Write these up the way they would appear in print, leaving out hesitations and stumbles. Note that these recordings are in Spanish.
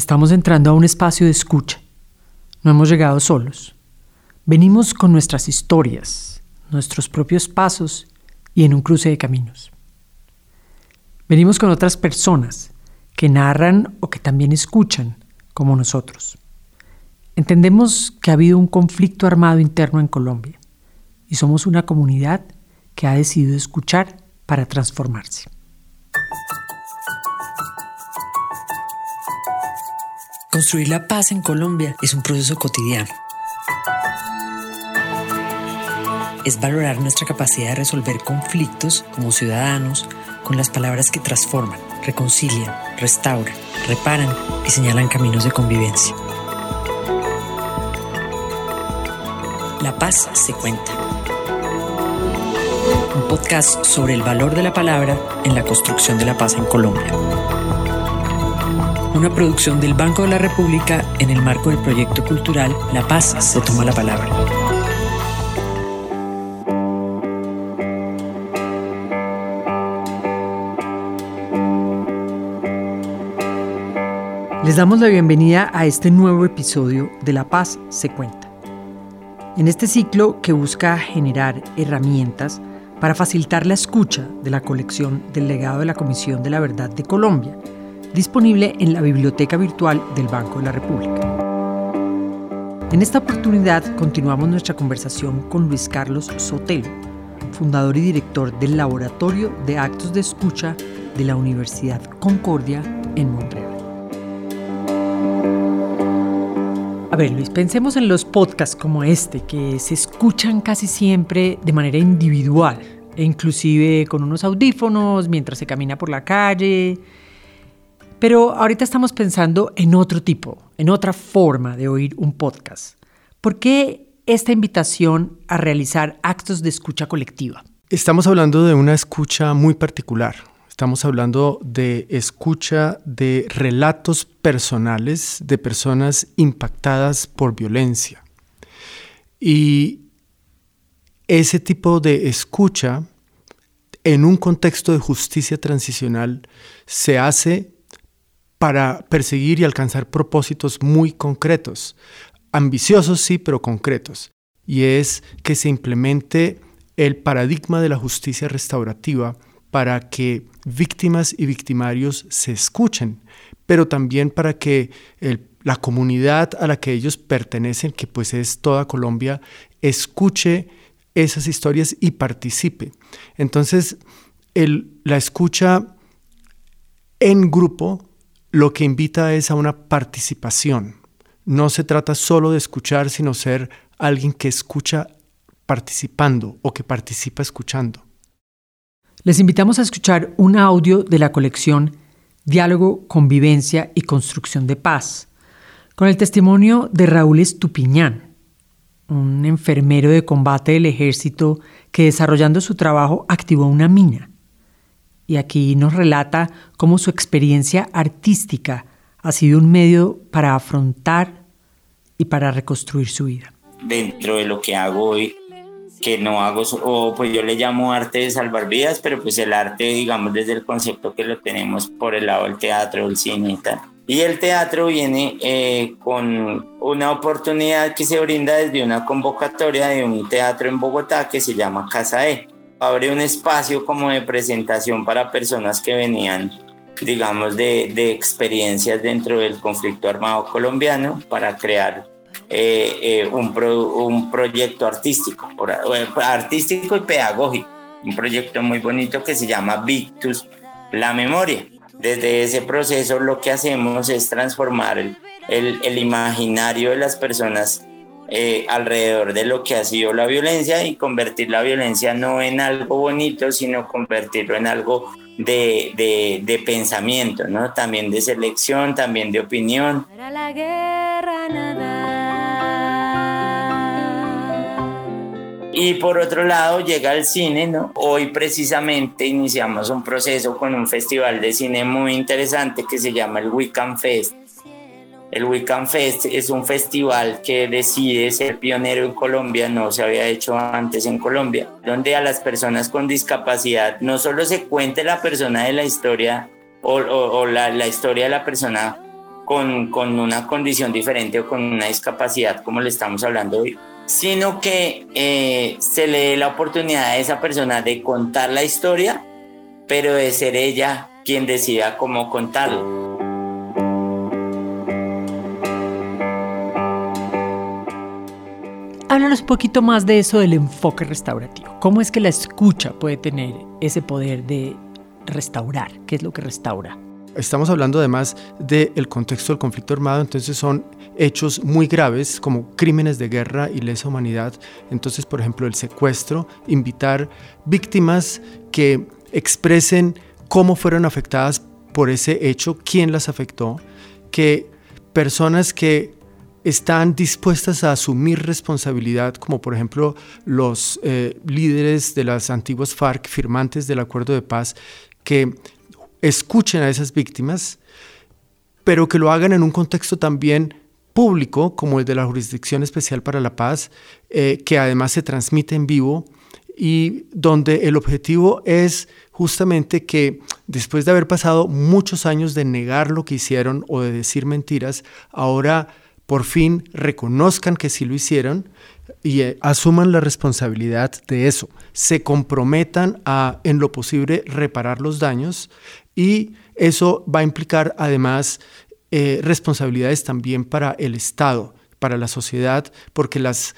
Estamos entrando a un espacio de escucha. No hemos llegado solos. Venimos con nuestras historias, nuestros propios pasos y en un cruce de caminos. Venimos con otras personas que narran o que también escuchan, como nosotros. Entendemos que ha habido un conflicto armado interno en Colombia y somos una comunidad que ha decidido escuchar para transformarse. Construir la paz en Colombia es un proceso cotidiano. Es valorar nuestra capacidad de resolver conflictos como ciudadanos con las palabras que transforman, reconcilian, restauran, reparan y señalan caminos de convivencia. La paz se cuenta. Un podcast sobre el valor de la palabra en la construcción de la paz en Colombia. Una producción del Banco de la República en el marco del proyecto cultural La Paz se toma la palabra. Les damos la bienvenida a este nuevo episodio de La Paz se cuenta. En este ciclo que busca generar herramientas para facilitar la escucha de la colección del legado de la Comisión de la Verdad de Colombia, disponible en la biblioteca virtual del Banco de la República. En esta oportunidad continuamos nuestra conversación con Luis Carlos Sotelo, fundador y director del Laboratorio de Actos de Escucha de la Universidad Concordia en Montreal. A ver, Luis, pensemos en los podcasts como este, que se escuchan casi siempre de manera individual, e inclusive con unos audífonos mientras se camina por la calle. Pero ahorita estamos pensando en otro tipo, en otra forma de oír un podcast. ¿Por qué esta invitación a realizar actos de escucha colectiva? Estamos hablando de una escucha muy particular. Estamos hablando de escucha de relatos personales de personas impactadas por violencia. Y ese tipo de escucha, en un contexto de justicia transicional, se hace para perseguir y alcanzar propósitos muy concretos, ambiciosos sí, pero concretos, y es que se implemente el paradigma de la justicia restaurativa para que víctimas y victimarios se escuchen, pero también para que la comunidad a la que ellos pertenecen, que pues es toda Colombia, escuche esas historias y participe. Entonces, la escucha en grupo lo que invita es a una participación. No se trata solo de escuchar, sino ser alguien que escucha participando o que participa escuchando. Les invitamos a escuchar un audio de la colección Diálogo, Convivencia y Construcción de Paz, con el testimonio de Raúl Estupiñán, un enfermero de combate del ejército que desarrollando su trabajo activó una mina. Y aquí nos relata cómo su experiencia artística ha sido un medio para afrontar y para reconstruir su vida. Dentro de lo que hago hoy, que no hago, o pues yo le llamo arte de salvar vidas, pero pues el arte, digamos, desde el concepto que lo tenemos por el lado del teatro, el cine y tal. Y el teatro viene con una oportunidad que se brinda desde una convocatoria de un teatro en Bogotá que se llama Casa E. Abre un espacio como de presentación para personas que venían, digamos, de experiencias dentro del conflicto armado colombiano para crear un proyecto artístico y pedagógico, un proyecto muy bonito que se llama Victus, la memoria. Desde ese proceso lo que hacemos es transformar el imaginario de las personas alrededor de lo que ha sido la violencia y convertir la violencia no en algo bonito, sino convertirlo en algo de pensamiento, ¿no? También de selección, también de opinión. Para la guerra nada. Y por otro lado llega el cine, ¿no? Hoy precisamente iniciamos un proceso con un festival de cine muy interesante que se llama el Weekend Fest. El Weekend Fest es un festival que decide ser pionero en Colombia, no se había hecho antes en Colombia, donde a las personas con discapacidad no solo se cuente la persona de la historia o la historia de la persona con una condición diferente o con una discapacidad como le estamos hablando hoy, sino que se le dé la oportunidad a esa persona de contar la historia, pero de ser ella quien decida cómo contarlo. Háblanos un poquito más de eso del enfoque restaurativo. ¿Cómo es que la escucha puede tener ese poder de restaurar? ¿Qué es lo que restaura? Estamos hablando además del contexto del conflicto armado, entonces son hechos muy graves como crímenes de guerra y lesa humanidad. Entonces, por ejemplo, el secuestro, invitar víctimas que expresen cómo fueron afectadas por ese hecho, quién las afectó, que personas que están dispuestas a asumir responsabilidad, como por ejemplo los líderes de las antiguas FARC, firmantes del acuerdo de paz, que escuchen a esas víctimas, pero que lo hagan en un contexto también público, como el de la Jurisdicción Especial para la Paz, que además se transmite en vivo y donde el objetivo es justamente que después de haber pasado muchos años de negar lo que hicieron o de decir mentiras, ahora por fin reconozcan que sí lo hicieron y asuman la responsabilidad de eso, se comprometan a, en lo posible, reparar los daños, y eso va a implicar además responsabilidades también para el Estado, para la sociedad, porque las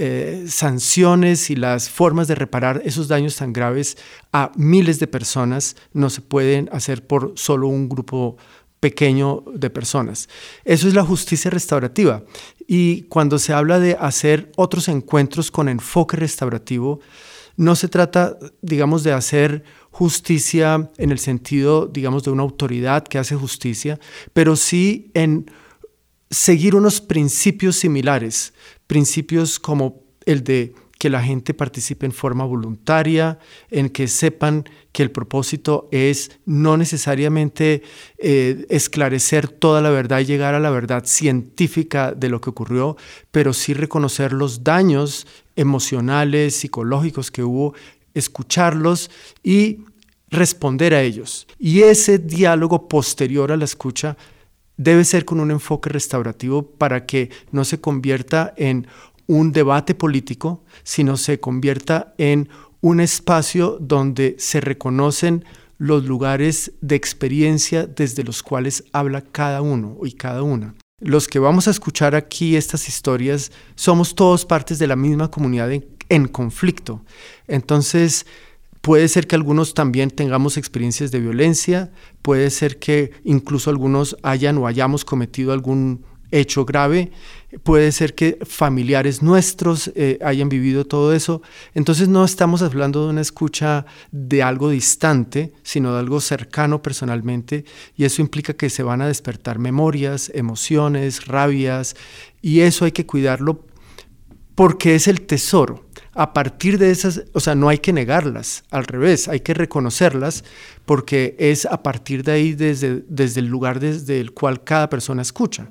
sanciones y las formas de reparar esos daños tan graves a miles de personas no se pueden hacer por solo un grupo pequeño de personas. Eso es la justicia restaurativa. Y cuando se habla de hacer otros encuentros con enfoque restaurativo, no se trata, digamos, de hacer justicia en el sentido, digamos, de una autoridad que hace justicia, pero sí en seguir unos principios similares, principios como el de que la gente participe en forma voluntaria, en que sepan que el propósito es no necesariamente esclarecer toda la verdad y llegar a la verdad científica de lo que ocurrió, pero sí reconocer los daños emocionales, psicológicos que hubo, escucharlos y responder a ellos. Y ese diálogo posterior a la escucha debe ser con un enfoque restaurativo para que no se convierta en un debate político, sino se convierta en un espacio donde se reconocen los lugares de experiencia desde los cuales habla cada uno y cada una. Los que vamos a escuchar aquí estas historias somos todos partes de la misma comunidad en conflicto. Entonces, puede ser que algunos también tengamos experiencias de violencia, puede ser que incluso algunos hayan o hayamos cometido algún hecho grave, puede ser que familiares nuestros hayan vivido todo eso. Entonces no estamos hablando de una escucha de algo distante, sino de algo cercano personalmente, y eso implica que se van a despertar memorias, emociones, rabias, y eso hay que cuidarlo porque es el tesoro. A partir de esas, o sea, no hay que negarlas, al revés, hay que reconocerlas, porque es a partir de ahí desde el lugar desde el cual cada persona escucha.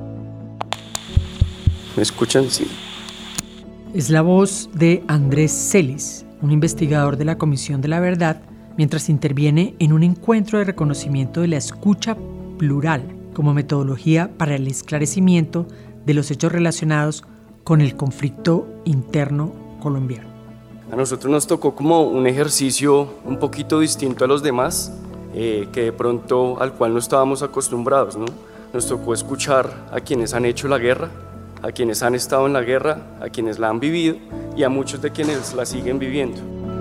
¿Me escuchan? Sí. Es la voz de Andrés Celis, un investigador de la Comisión de la Verdad, mientras interviene en un encuentro de reconocimiento de la escucha plural como metodología para el esclarecimiento de los hechos relacionados con el conflicto interno colombiano. A nosotros nos tocó como un ejercicio un poquito distinto a los demás, que de pronto al cual no estábamos acostumbrados, ¿no? Nos tocó escuchar a quienes han hecho la guerra, a quienes han estado en la guerra, a quienes la han vivido y a muchos de quienes la siguen viviendo.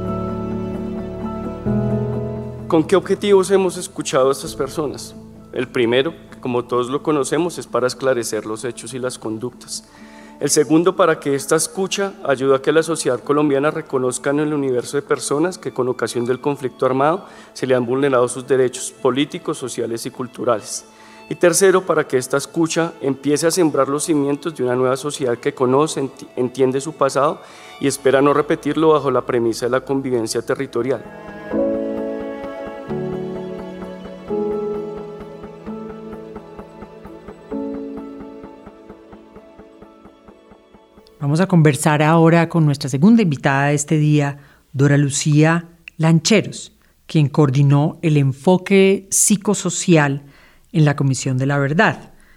¿Con qué objetivos hemos escuchado a estas personas? El primero, que como todos lo conocemos, es para esclarecer los hechos y las conductas. El segundo, para que esta escucha ayude a que la sociedad colombiana reconozca en el universo de personas que con ocasión del conflicto armado se le han vulnerado sus derechos políticos, sociales y culturales. Y tercero, para que esta escucha empiece a sembrar los cimientos de una nueva sociedad que conoce, entiende su pasado y espera no repetirlo bajo la premisa de la convivencia territorial. Vamos a conversar ahora con nuestra segunda invitada de este día, Dora Lucía Lancheros, quien coordinó el enfoque psicosocial en la Comisión de la Verdad.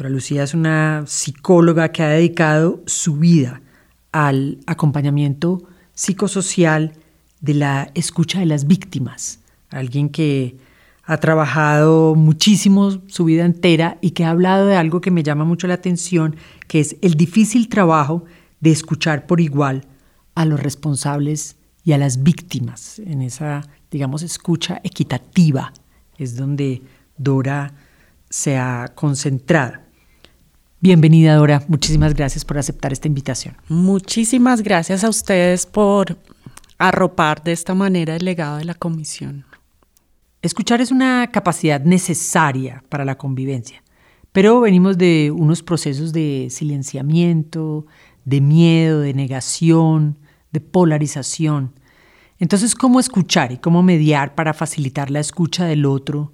Dora Lucía es una psicóloga que ha dedicado su vida al acompañamiento psicosocial de la escucha de las víctimas. Alguien que ha trabajado muchísimo su vida entera y que ha hablado de algo que me llama mucho la atención, que es el difícil trabajo de escuchar por igual a los responsables y a las víctimas. En esa, digamos, escucha equitativa es donde Dora se ha concentrado. Bienvenida, Dora. Muchísimas gracias por aceptar esta invitación. Muchísimas gracias a ustedes por arropar de esta manera el legado de la comisión. Escuchar es una capacidad necesaria para la convivencia, pero venimos de unos procesos de silenciamiento, de miedo, de negación, de polarización. Entonces, ¿cómo escuchar y cómo mediar para facilitar la escucha del otro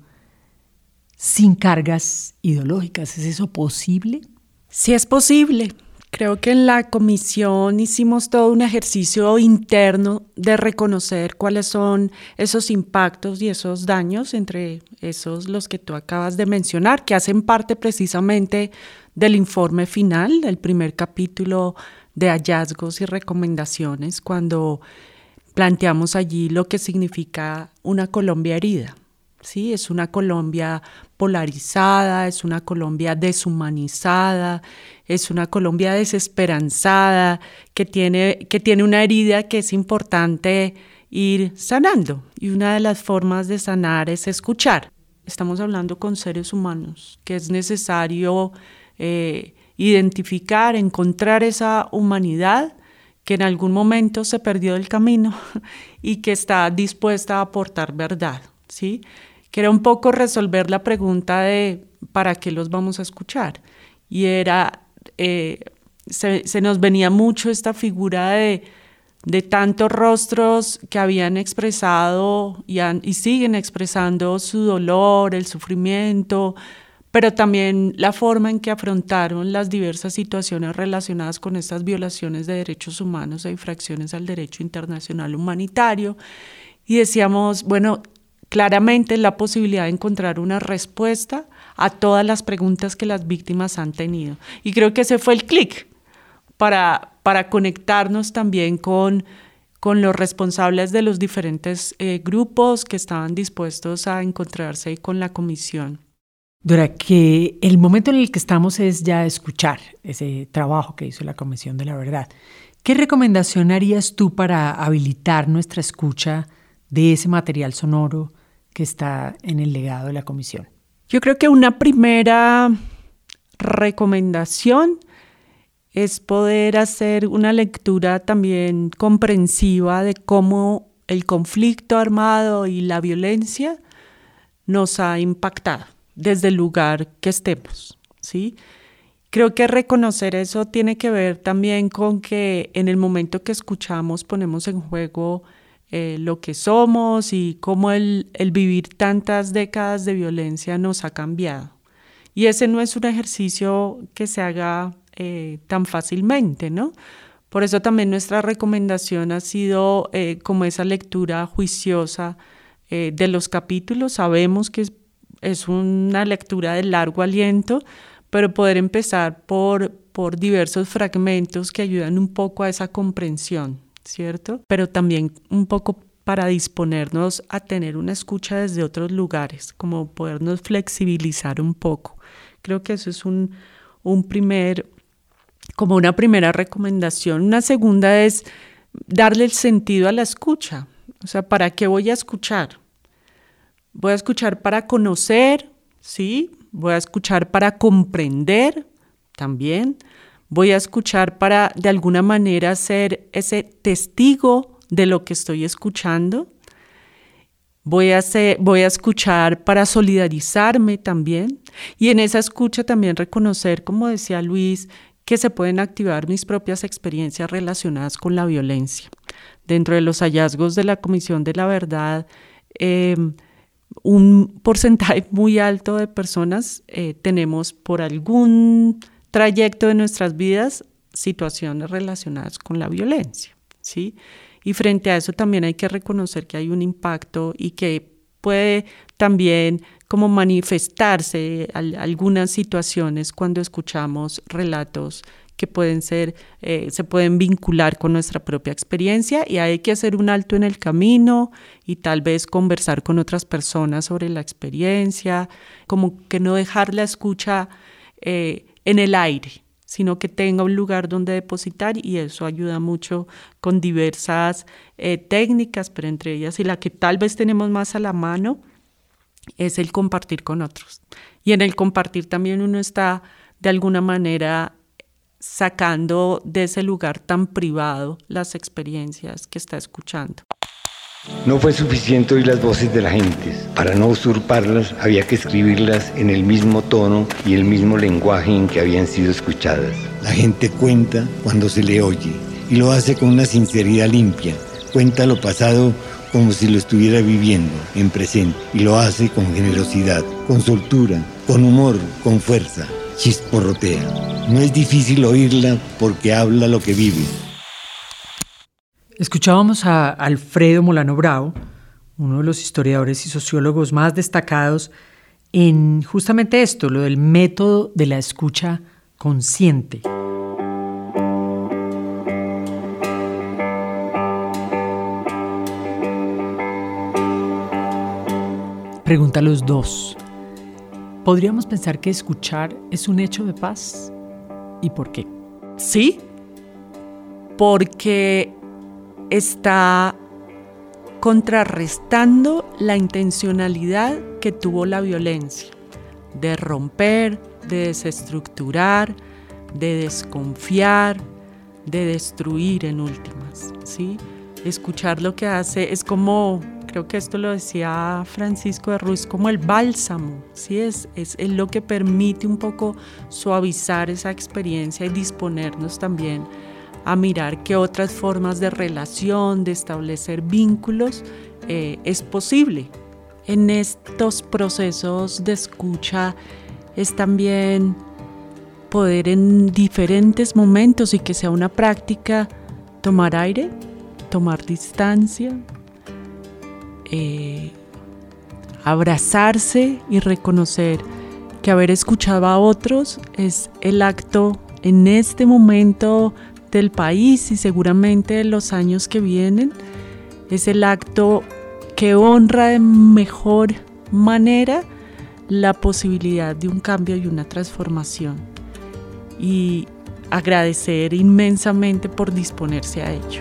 sin cargas ideológicas? ¿Es eso posible? Sí es posible. Creo que en la comisión hicimos todo un ejercicio interno de reconocer cuáles son esos impactos y esos daños, entre esos los que tú acabas de mencionar, que hacen parte precisamente del informe final, del primer capítulo de hallazgos y recomendaciones, cuando planteamos allí lo que significa una Colombia herida. Sí, es una Colombia polarizada, es una Colombia deshumanizada, es una Colombia desesperanzada, que tiene una herida que es importante ir sanando. Y una de las formas de sanar es escuchar. Estamos hablando con seres humanos, que es necesario identificar, encontrar esa humanidad que en algún momento se perdió del camino y que está dispuesta a aportar verdad, ¿sí? Que era un poco resolver la pregunta de ¿para qué los vamos a escuchar? Y era, se nos venía mucho esta figura de tantos rostros que habían expresado y siguen expresando su dolor, el sufrimiento, pero también la forma en que afrontaron las diversas situaciones relacionadas con estas violaciones de derechos humanos e infracciones al derecho internacional humanitario. Y decíamos, bueno, claramente la posibilidad de encontrar una respuesta a todas las preguntas que las víctimas han tenido. Y creo que ese fue el clic para conectarnos también con los responsables de los diferentes grupos que estaban dispuestos a encontrarse con la comisión. Dora, que el momento en el que estamos es ya escuchar ese trabajo que hizo la Comisión de la Verdad. ¿Qué recomendación harías tú para habilitar nuestra escucha de ese material sonoro que está en el legado de la comisión? Yo creo que una primera recomendación es poder hacer una lectura también comprensiva de cómo el conflicto armado y la violencia nos ha impactado desde el lugar que estemos, ¿sí? Creo que reconocer eso tiene que ver también con que en el momento que escuchamos ponemos en juego lo que somos y cómo el vivir tantas décadas de violencia nos ha cambiado. Y ese no es un ejercicio que se haga tan fácilmente, ¿no? Por eso también nuestra recomendación ha sido como esa lectura juiciosa de los capítulos. Sabemos que es una lectura de largo aliento, pero poder empezar por diversos fragmentos que ayudan un poco a esa comprensión, ¿cierto? Pero también un poco para disponernos a tener una escucha desde otros lugares, como podernos flexibilizar un poco. Creo que eso es como una primera recomendación. Una segunda es darle el sentido a la escucha. O sea, ¿para qué voy a escuchar? Voy a escuchar para conocer, ¿sí? Voy a escuchar para comprender también. Voy a escuchar para, de alguna manera, ser ese testigo de lo que estoy escuchando. Voy a escuchar para solidarizarme también. Y en esa escucha también reconocer, como decía Luis, que se pueden activar mis propias experiencias relacionadas con la violencia. Dentro de los hallazgos de la Comisión de la Verdad, un porcentaje muy alto de personas tenemos por algún trayecto de nuestras vidas situaciones relacionadas con la violencia, ¿sí? Y frente a eso también hay que reconocer que hay un impacto y que puede también como manifestarse algunas situaciones cuando escuchamos relatos que pueden ser, se pueden vincular con nuestra propia experiencia, y hay que hacer un alto en el camino y tal vez conversar con otras personas sobre la experiencia, como que no dejar la escucha en el aire, sino que tenga un lugar donde depositar, y eso ayuda mucho con diversas técnicas, pero entre ellas, y la que tal vez tenemos más a la mano, es el compartir con otros. Y en el compartir también uno está de alguna manera sacando de ese lugar tan privado las experiencias que está escuchando. No fue suficiente oír las voces de la gente. Para no usurparlas, había que escribirlas en el mismo tono y el mismo lenguaje en que habían sido escuchadas. La gente cuenta cuando se le oye, y lo hace con una sinceridad limpia. Cuenta lo pasado como si lo estuviera viviendo en presente, y lo hace con generosidad, con soltura, con humor, con fuerza. Chisporrotea. No es difícil oírla porque habla lo que vive. Escuchábamos a Alfredo Molano Bravo, uno de los historiadores y sociólogos más destacados en justamente esto, lo del método de la escucha consciente. Pregunta a los dos. ¿Podríamos pensar que escuchar es un hecho de paz? ¿Y por qué? Sí, porque está contrarrestando la intencionalidad que tuvo la violencia, de romper, de desestructurar, de desconfiar, de destruir en últimas, ¿sí? Escuchar lo que hace es como, creo que esto lo decía Francisco de Ruiz, como el bálsamo, ¿sí? Es lo que permite un poco suavizar esa experiencia y disponernos también a mirar qué otras formas de relación, de establecer vínculos es posible. En estos procesos de escucha es también poder en diferentes momentos, y que sea una práctica, tomar aire, tomar distancia, abrazarse y reconocer que haber escuchado a otros es el acto en este momento del país y seguramente de los años que vienen, es el acto que honra de mejor manera la posibilidad de un cambio y una transformación, y agradecer inmensamente por disponerse a ello.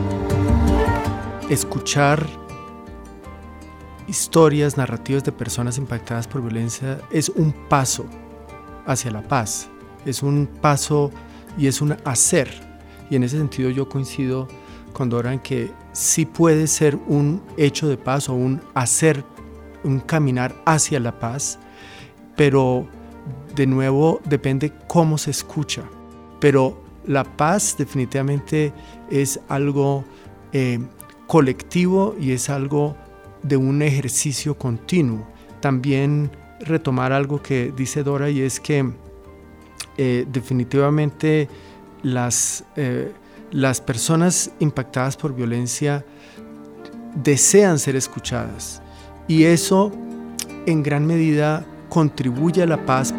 Escuchar historias, narrativas de personas impactadas por violencia es un paso hacia la paz, es un paso y es un hacer. Y en ese sentido yo coincido con Dora en que sí puede ser un hecho de paz o un hacer, un caminar hacia la paz, pero de nuevo depende cómo se escucha. Pero la paz definitivamente es algo colectivo y es algo de un ejercicio continuo. También retomar algo que dice Dora, y es que definitivamente las personas impactadas por violencia desean ser escuchadas, y eso en gran medida contribuye a la paz.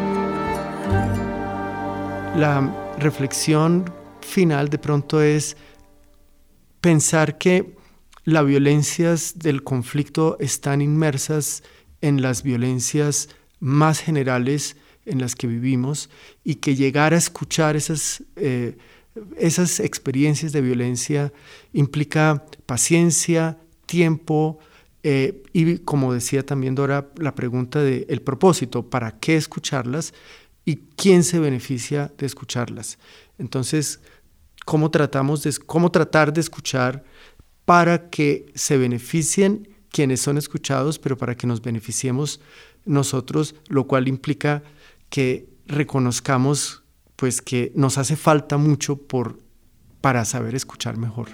La reflexión final de pronto es pensar que las violencias del conflicto están inmersas en las violencias más generales en las que vivimos, y que llegar a escuchar esas experiencias de violencia implica paciencia, tiempo, y como decía también Dora, la pregunta del propósito, ¿para qué escucharlas? ¿Y quién se beneficia de escucharlas? Entonces, ¿cómo tratar de escuchar para que se beneficien quienes son escuchados, pero para que nos beneficiemos nosotros, lo cual implica que reconozcamos pues que nos hace falta mucho para saber escuchar mejor.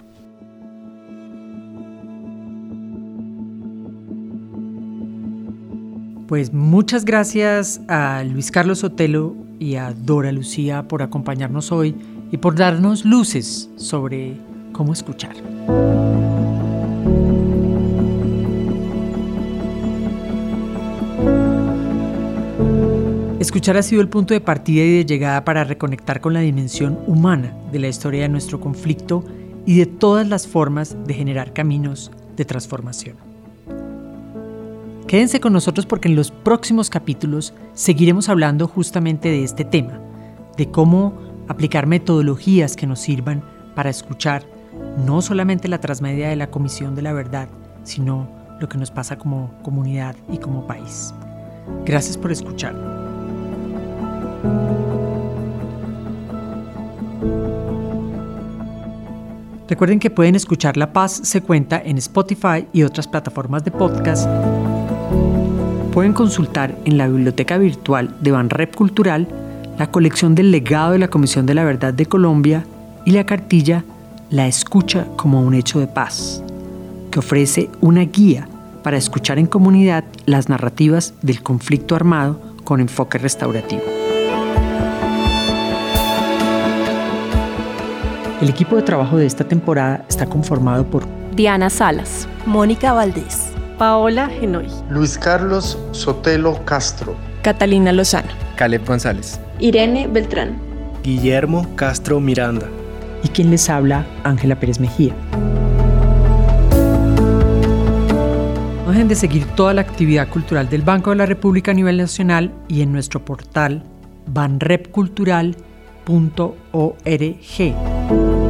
Pues muchas gracias a Luis Carlos Sotelo y a Dora Lucía por acompañarnos hoy y por darnos luces sobre cómo escuchar. Escuchar ha sido el punto de partida y de llegada para reconectar con la dimensión humana de la historia de nuestro conflicto y de todas las formas de generar caminos de transformación. Quédense con nosotros porque en los próximos capítulos seguiremos hablando justamente de este tema, de cómo aplicar metodologías que nos sirvan para escuchar no solamente la transmedia de la Comisión de la Verdad, sino lo que nos pasa como comunidad y como país. Gracias por escuchar. Recuerden que pueden escuchar La Paz se cuenta en Spotify y otras plataformas de podcast. Pueden consultar en la biblioteca virtual de Banrep Cultural la colección del legado de la Comisión de la Verdad de Colombia y la cartilla La escucha como un hecho de paz, que ofrece una guía para escuchar en comunidad las narrativas del conflicto armado con enfoque restaurativo. El equipo de trabajo de esta temporada está conformado por Diana Salas, Mónica Valdés, Paola Genoy, Luis Carlos Sotelo Castro, Catalina Lozano, Caleb González, Irene Beltrán, Guillermo Castro Miranda y quien les habla, Ángela Pérez Mejía. No dejen de seguir toda la actividad cultural del Banco de la República a nivel nacional y en nuestro portal banrepcultural.org.